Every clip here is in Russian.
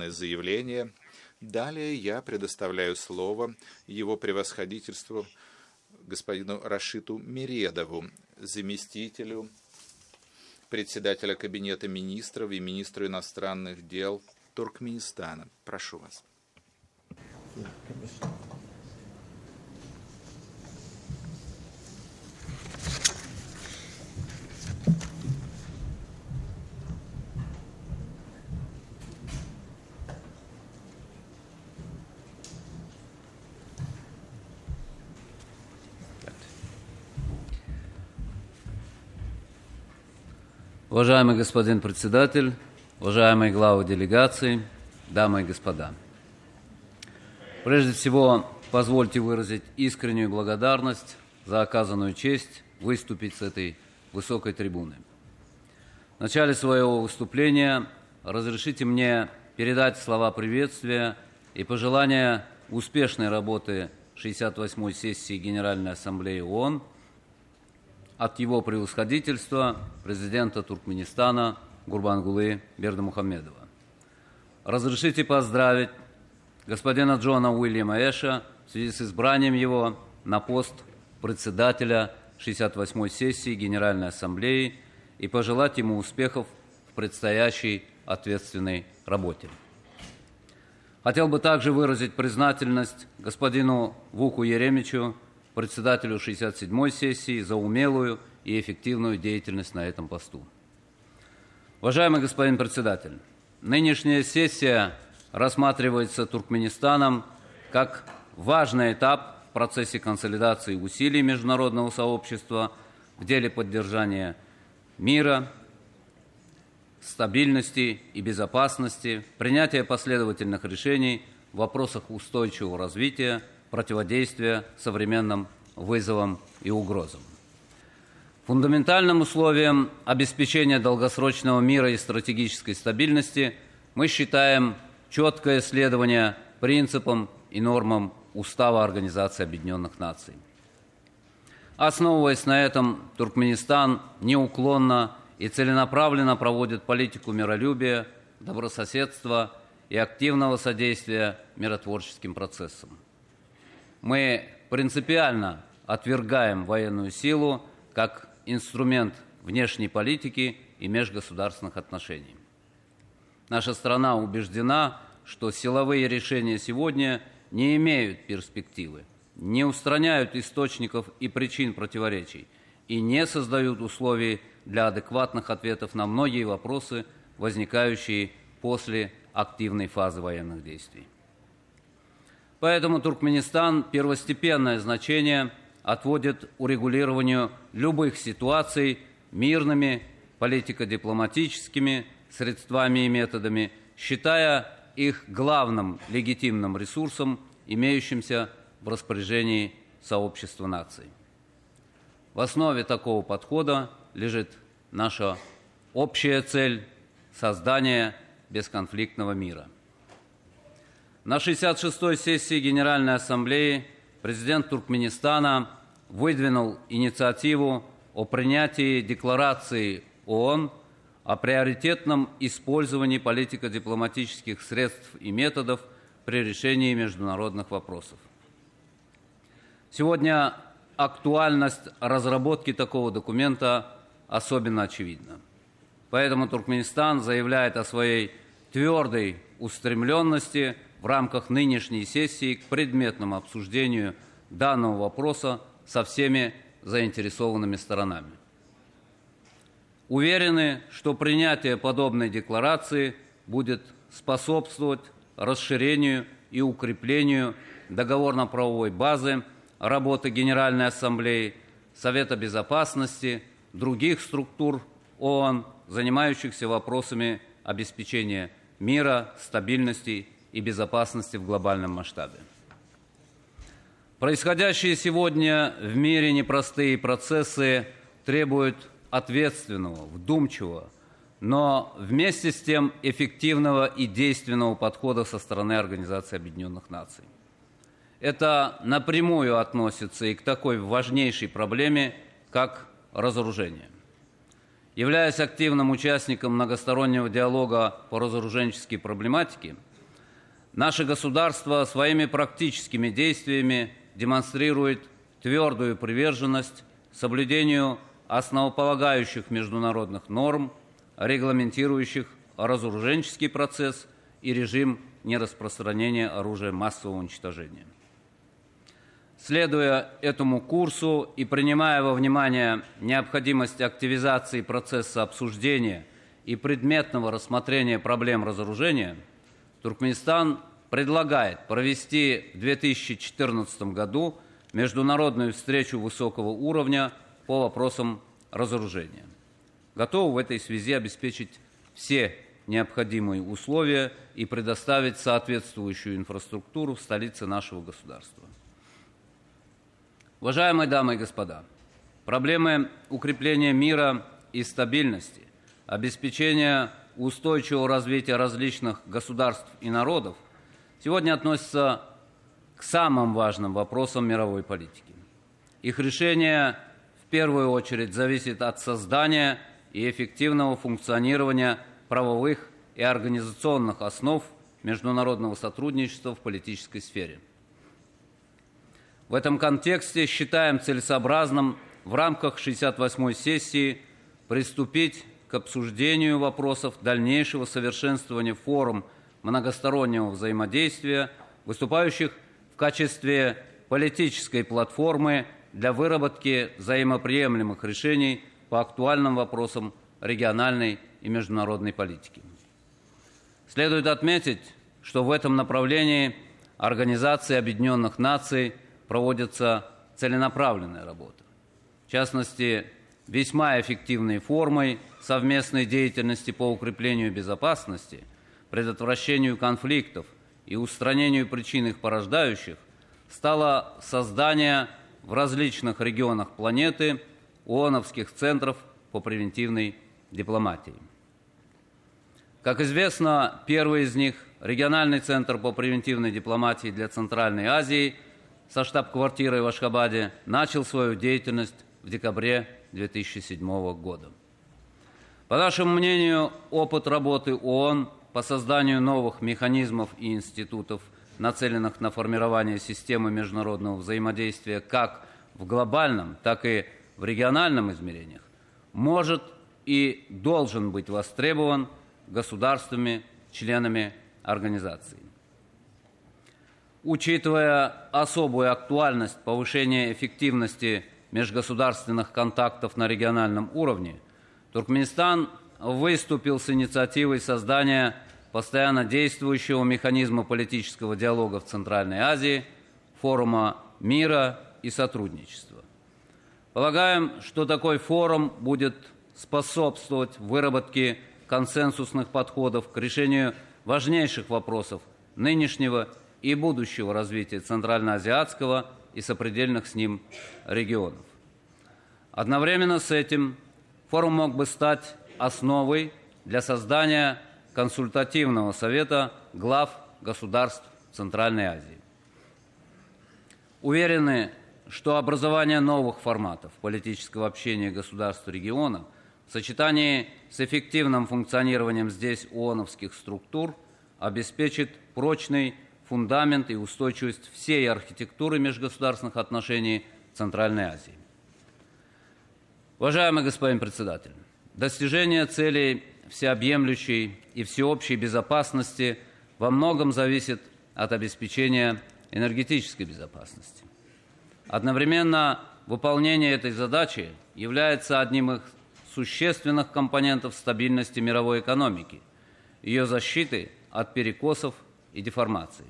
данное заявление. Далее я предоставляю слово его превосходительству господину Рашиту Мередову, заместителю председателя Кабинета министров и министру иностранных дел Туркменистана. Прошу вас. Уважаемый господин председатель, уважаемые главы делегаций, дамы и господа. Прежде всего, позвольте выразить искреннюю благодарность за оказанную честь выступить с этой высокой трибуны. В начале своего выступления разрешите мне передать слова приветствия и пожелания успешной работы 68-й сессии Генеральной Ассамблеи ООН от его превосходительства президента Туркменистана Гурбангулы Бердымухамедова. Разрешите поздравить господина Джона Уильяма Эша в связи с избранием его на пост председателя 68-й сессии Генеральной Ассамблеи и пожелать ему успехов в предстоящей ответственной работе. Хотел бы также выразить признательность господину Вуку Еремичу, председателю 67-й сессии, за умелую и эффективную деятельность на этом посту. Уважаемый господин председатель, нынешняя сессия рассматривается Туркменистаном как важный этап в процессе консолидации усилий международного сообщества в деле поддержания мира, стабильности и безопасности, принятия последовательных решений в вопросах устойчивого развития, противодействия современным вызовам и угрозам. Фундаментальным условием обеспечения долгосрочного мира и стратегической стабильности мы считаем четкое следование принципам и нормам Устава Организации Объединенных Наций. Основываясь на этом, Туркменистан неуклонно и целенаправленно проводит политику миролюбия, добрососедства и активного содействия миротворческим процессам. Мы принципиально отвергаем военную силу как инструмент внешней политики и межгосударственных отношений. Наша страна убеждена, что силовые решения сегодня не имеют перспективы, не устраняют источников и причин противоречий и не создают условий для адекватных ответов на многие вопросы, возникающие после активной фазы военных действий. Поэтому Туркменистан первостепенное значение отводит урегулированию любых ситуаций мирными, политико-дипломатическими средствами и методами, считая их главным легитимным ресурсом, имеющимся в распоряжении сообщества наций. В основе такого подхода лежит наша общая цель – создание бесконфликтного мира. На 66-й сессии Генеральной Ассамблеи президент Туркменистана выдвинул инициативу о принятии декларации ООН о приоритетном использовании политико-дипломатических средств и методов при решении международных вопросов. Сегодня актуальность разработки такого документа особенно очевидна. Поэтому Туркменистан заявляет о своей твердой устремленности в рамках нынешней сессии к предметному обсуждению данного вопроса со всеми заинтересованными сторонами. Уверены, что принятие подобной декларации будет способствовать расширению и укреплению договорно-правовой базы работы Генеральной Ассамблеи, Совета Безопасности, других структур ООН, занимающихся вопросами обеспечения мира, стабильности и безопасности в глобальном масштабе. Происходящие сегодня в мире непростые процессы требуют ответственного, вдумчивого, но вместе с тем эффективного и действенного подхода со стороны Организации Объединенных Наций. Это напрямую относится и к такой важнейшей проблеме, как разоружение. Являясь активным участником многостороннего диалога по разоруженческой проблематике, Наше государство своими практическими действиями демонстрирует твердую приверженность соблюдению основополагающих международных норм, регламентирующих разоруженческий процесс и режим нераспространения оружия массового уничтожения. Следуя этому курсу и принимая во внимание необходимость активизации процесса обсуждения и предметного рассмотрения проблем разоружения, Туркменистан предлагает провести в 2014 году международную встречу высокого уровня по вопросам разоружения. Готов в этой связи обеспечить все необходимые условия и предоставить соответствующую инфраструктуру в столице нашего государства. Уважаемые дамы и господа, проблемы укрепления мира и стабильности, обеспечения устойчивого развития различных государств и народов сегодня относятся к самым важным вопросам мировой политики. Их решение в первую очередь зависит от создания и эффективного функционирования правовых и организационных основ международного сотрудничества в политической сфере. В этом контексте считаем целесообразным в рамках 68-й сессии приступить к обсуждению вопросов дальнейшего совершенствования форм многостороннего взаимодействия, выступающих в качестве политической платформы для выработки взаимоприемлемых решений по актуальным вопросам региональной и международной политики. Следует отметить, что в этом направлении Организацией Объединенных Наций проводится целенаправленная работа. В частности, весьма эффективной формой совместной деятельности по укреплению безопасности, предотвращению конфликтов и устранению причин их порождающих стало создание в различных регионах планеты ООНовских центров по превентивной дипломатии. Как известно, первый из них, Региональный центр по превентивной дипломатии для Центральной Азии со штаб-квартирой в Ашхабаде, начал свою деятельность в декабре 2007 года. По нашему мнению, опыт работы ООН по созданию новых механизмов и институтов, нацеленных на формирование системы международного взаимодействия как в глобальном, так и в региональном измерениях, может и должен быть востребован государствами, членами организации. Учитывая особую актуальность повышения эффективности межгосударственных контактов на региональном уровне, Туркменистан выступил с инициативой создания постоянно действующего механизма политического диалога в Центральной Азии, форума мира и сотрудничества. Полагаем, что такой форум будет способствовать выработке консенсусных подходов к решению важнейших вопросов нынешнего и будущего развития центральноазиатского и сопредельных с ним регионов. Одновременно с этим форум мог бы стать основой для создания консультативного совета глав государств Центральной Азии. Уверены, что образование новых форматов политического общения государств региона в сочетании с эффективным функционированием здесь ООНовских структур обеспечит прочный фундамент и устойчивость всей архитектуры межгосударственных отношений в Центральной Азии. Уважаемый господин председатель, достижение целей всеобъемлющей и всеобщей безопасности во многом зависит от обеспечения энергетической безопасности. Одновременно выполнение этой задачи является одним из существенных компонентов стабильности мировой экономики, ее защиты от перекосов и деформаций.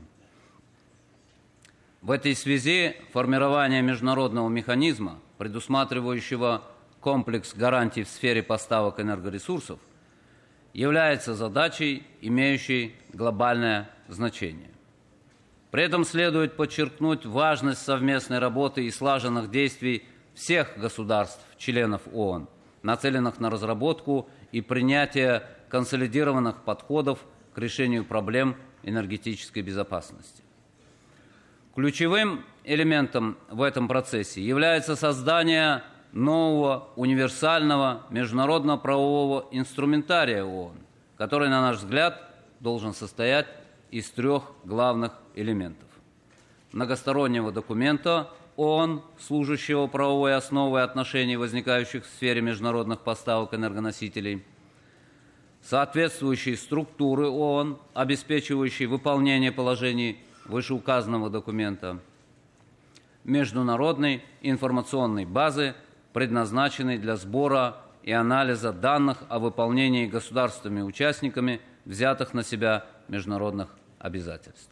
В этой связи формирование международного механизма, предусматривающего комплекс гарантий в сфере поставок энергоресурсов, является задачей, имеющей глобальное значение. При этом следует подчеркнуть важность совместной работы и слаженных действий всех государств-членов ООН, нацеленных на разработку и принятие консолидированных подходов к решению проблем энергетической безопасности. Ключевым элементом в этом процессе является создание нового универсального международно-правового инструментария ООН, который, на наш взгляд, должен состоять из трех главных элементов: многостороннего документа ООН, служащего правовой основой отношений, возникающих в сфере международных поставок энергоносителей, соответствующей структуры ООН, обеспечивающей выполнение положений вышеуказанного документа, международной информационной базы, предназначенной для сбора и анализа данных о выполнении государственными участниками взятых на себя международных обязательств.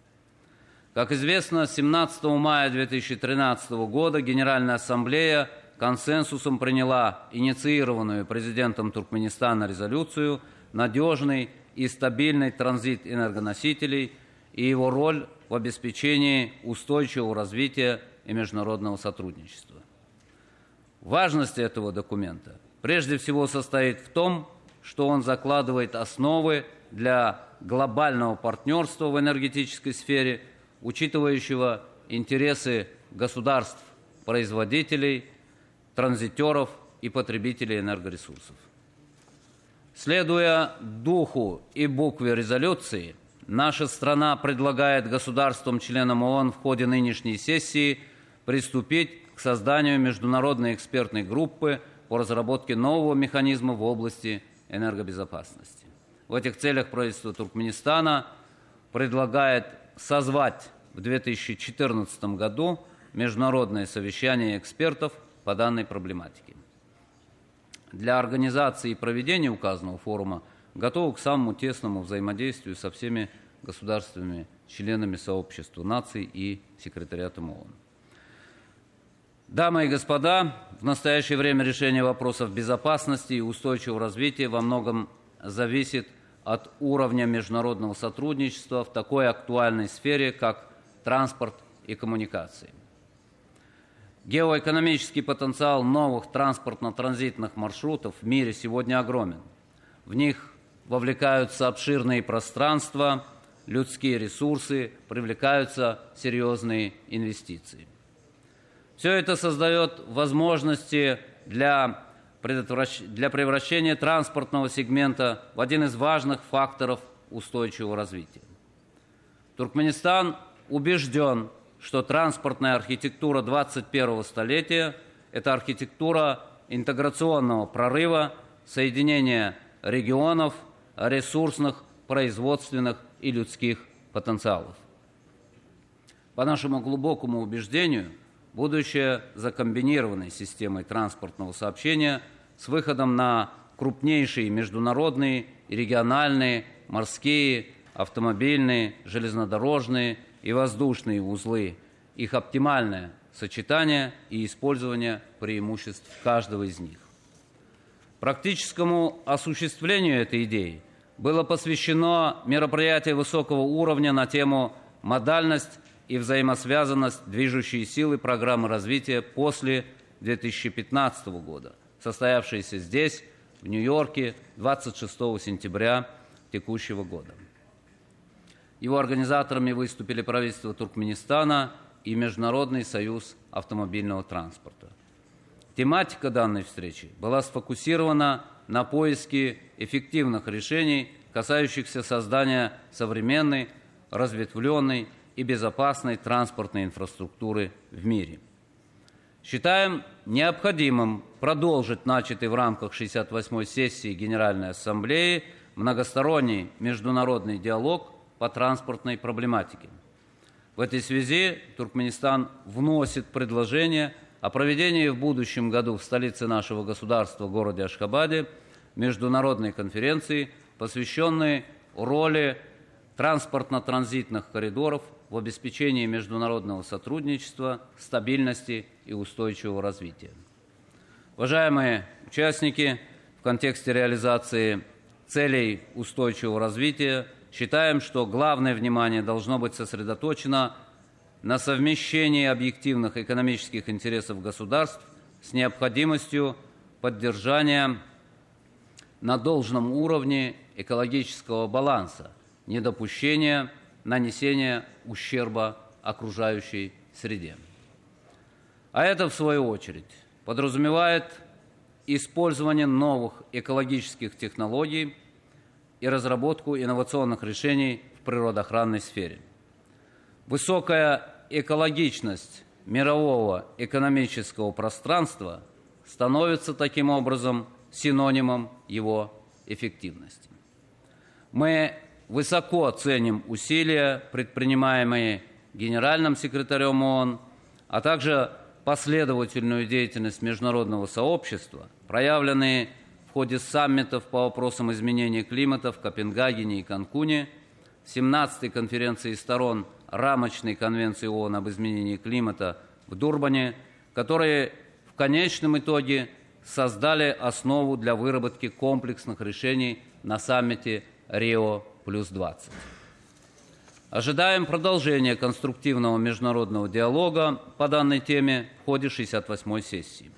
Как известно, 17 мая 2013 года Генеральная Ассамблея консенсусом приняла инициированную президентом Туркменистана резолюцию «Надежный и стабильный транзит энергоносителей и его роль в обеспечении устойчивого развития и международного сотрудничества». Важность этого документа прежде всего состоит в том, что он закладывает основы для глобального партнерства в энергетической сфере, учитывающего интересы государств, производителей, транзитеров и потребителей энергоресурсов. Следуя духу и букве резолюции, наша страна предлагает государствам-членам ООН в ходе нынешней сессии приступить к созданию международной экспертной группы по разработке нового механизма в области энергобезопасности. В этих целях правительство Туркменистана предлагает созвать в 2014 году международное совещание экспертов по данной проблематике. Для организации и проведения указанного форума готовы к самому тесному взаимодействию со всеми государственными членами сообщества наций и секретариатом ООН. Дамы и господа, в настоящее время решение вопросов безопасности и устойчивого развития во многом зависит от уровня международного сотрудничества в такой актуальной сфере, как транспорт и коммуникации. Геоэкономический потенциал новых транспортно-транзитных маршрутов в мире сегодня огромен. В них вовлекаются обширные пространства, людские ресурсы, привлекаются серьезные инвестиции. Все это создает возможности для превращения транспортного сегмента в один из важных факторов устойчивого развития. Туркменистан убежден, что транспортная архитектура 21-го столетия – это архитектура интеграционного прорыва, соединения регионов, ресурсных, производственных и людских потенциалов. По нашему глубокому убеждению, будущее за комбинированной системой транспортного сообщения с выходом на крупнейшие международные и региональные, морские, автомобильные, железнодорожные и воздушные узлы, их оптимальное сочетание и использование преимуществ каждого из них. Практическому осуществлению этой идеи было посвящено мероприятие высокого уровня на тему «Модальность и взаимосвязанность движущей силы программы развития после 2015 года», состоявшееся здесь, в Нью-Йорке, 26 сентября текущего года. Его организаторами выступили правительство Туркменистана и Международный союз автомобильного транспорта. Тематика данной встречи была сфокусирована на поиске эффективных решений, касающихся создания современной, разветвленной и безопасной транспортной инфраструктуры в мире. Считаем необходимым продолжить начатый в рамках 68-й сессии Генеральной Ассамблеи многосторонний международный диалог по транспортной проблематике. В этой связи Туркменистан вносит предложение о проведении в будущем году в столице нашего государства, городе Ашхабаде, международной конференции, посвященной роли транспортно-транзитных коридоров в обеспечении международного сотрудничества, стабильности и устойчивого развития. Уважаемые участники, в контексте реализации целей устойчивого развития считаем, что главное внимание должно быть сосредоточено на совмещении объективных экономических интересов государств с необходимостью поддержания на должном уровне экологического баланса, недопущения нанесения ущерба окружающей среде. А это, в свою очередь, подразумевает использование новых экологических технологий и разработку инновационных решений в природоохранной сфере. Высокая экологичность мирового экономического пространства становится таким образом синонимом его эффективности. Мы высоко ценим усилия, предпринимаемые Генеральным секретарем ООН, а также последовательную деятельность международного сообщества, проявленные в ходе саммитов по вопросам изменения климата в Копенгагене и Канкуне, 17-й конференции сторон Рамочной конвенции ООН об изменении климата в Дурбане, которые в конечном итоге создали основу для выработки комплексных решений на саммите Рио+20. Ожидаем продолжения конструктивного международного диалога по данной теме в ходе 68-й сессии.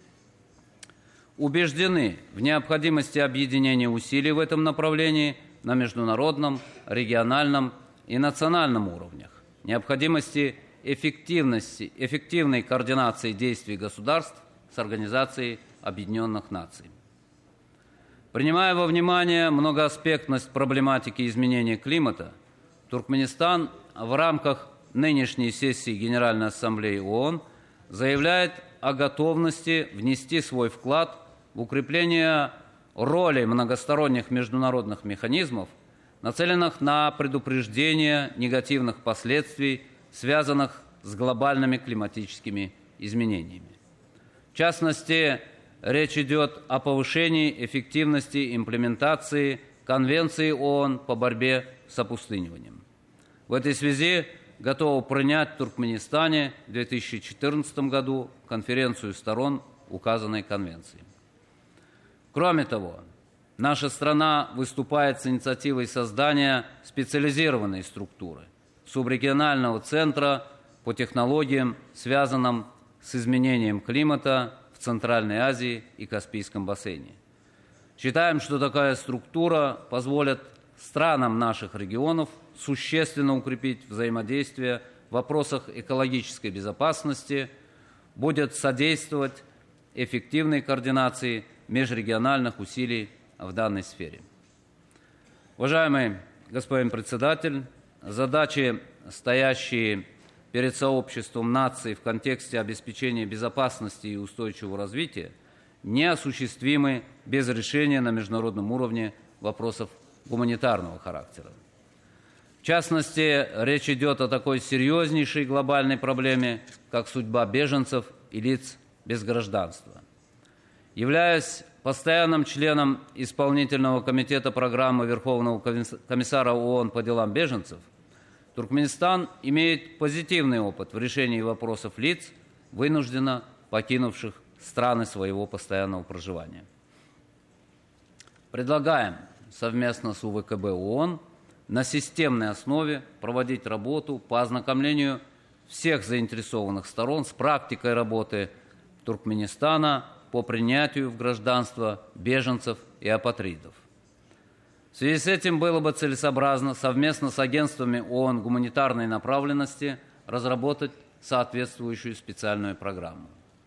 Убеждены в необходимости объединения усилий в этом направлении на международном, региональном и национальном уровнях, необходимости эффективной координации действий государств с Организацией Объединенных Наций. Принимая во внимание многоаспектность проблематики изменения климата, Туркменистан в рамках нынешней сессии Генеральной Ассамблеи ООН заявляет о готовности внести свой вклад в укрепление роли многосторонних международных механизмов, нацеленных на предупреждение негативных последствий, связанных с глобальными климатическими изменениями. В частности, речь идет о повышении эффективности имплементации Конвенции ООН по борьбе с опустыниванием. В этой связи готовы принять в Туркменистане в 2014 году конференцию сторон указанной конвенции. Кроме того, наша страна выступает с инициативой создания специализированной структуры, субрегионального центра по технологиям, связанным с изменением климата в Центральной Азии и Каспийском бассейне. Считаем, что такая структура позволит странам наших регионов существенно укрепить взаимодействие в вопросах экологической безопасности, будет содействовать эффективной координации межрегиональных усилий в данной сфере. Уважаемый господин председатель, задачи, стоящие перед сообществом наций в контексте обеспечения безопасности и устойчивого развития, неосуществимы без решения на международном уровне вопросов гуманитарного характера. В частности, речь идет о такой серьезнейшей глобальной проблеме, как судьба беженцев и лиц без гражданства. Являясь постоянным членом исполнительного комитета программы Верховного комиссара ООН по делам беженцев, Туркменистан имеет позитивный опыт в решении вопросов лиц, вынужденно покинувших страны своего постоянного проживания. Предлагаем совместно с УВКБ ООН на системной основе проводить работу по ознакомлению всех заинтересованных сторон с практикой работы Туркменистана по принятию в гражданство беженцев и апатридов. В связи с этим было бы целесообразно совместно с агентствами ООН гуманитарной направленности разработать соответствующую специальную программу.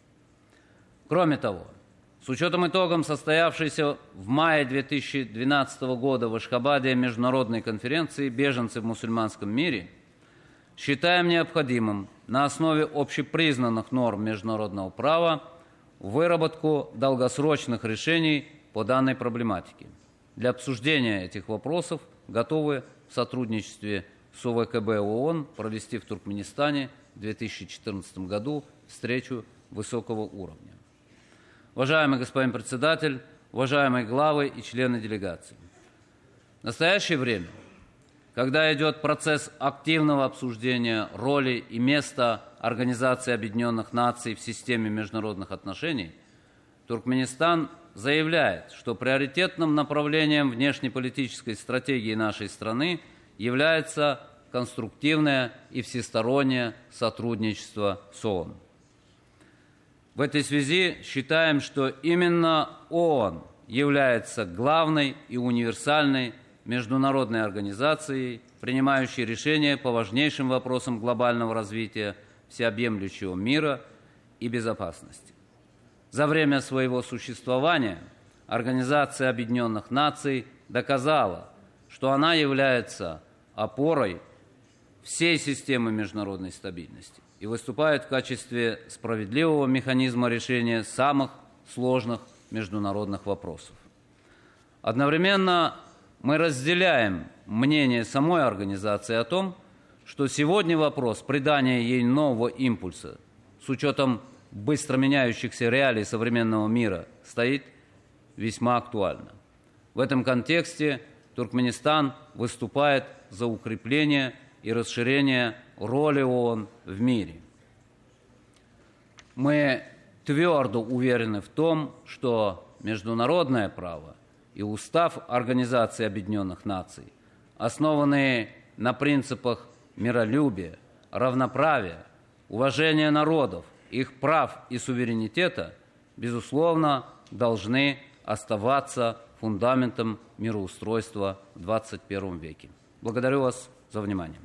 Кроме того, с учетом итогов состоявшейся в мае 2012 года в Ашхабаде международной конференции «Беженцы в мусульманском мире», считаем необходимым на основе общепризнанных норм международного права выработку долгосрочных решений по данной проблематике. Для обсуждения этих вопросов готовы в сотрудничестве с УВКБ ООН провести в Туркменистане в 2014 году встречу высокого уровня. Уважаемый господин председатель, уважаемые главы и члены делегации, в настоящее время, когда идет процесс активного обсуждения роли и места Организации Объединенных Наций в системе международных отношений, Туркменистан заявляет, что приоритетным направлением внешнеполитической стратегии нашей страны является конструктивное и всестороннее сотрудничество с ООН. В этой связи считаем, что именно ООН является главной и универсальной международной организацией, принимающей решения по важнейшим вопросам глобального развития, всеобъемлющего мира и безопасности. За время своего существования Организация Объединенных Наций доказала, что она является опорой всей системы международной стабильности и выступает в качестве справедливого механизма решения самых сложных международных вопросов. Одновременно мы разделяем мнение самой организации о том, что сегодня вопрос придания ей нового импульса с учетом быстро меняющихся реалий современного мира стоит весьма актуально. В этом контексте Туркменистан выступает за укрепление и расширение роли ООН в мире. Мы твердо уверены в том, что международное право и устав Организации Объединенных Наций, основанные на принципах миролюбия, равноправия, уважения народов, их прав и суверенитета, безусловно, должны оставаться фундаментом мироустройства в 21 веке. Благодарю вас за внимание.